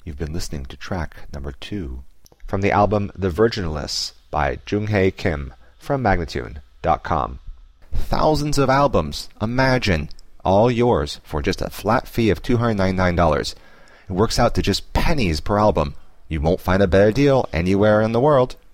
You've been listening to track number 2 from the album The Virginalists by Junghae Kim from Magnatune.com. Thousands of albums, imagine, all yours for just a flat fee of $299. It works out to just pennies per album. You won't find a better deal anywhere in the world.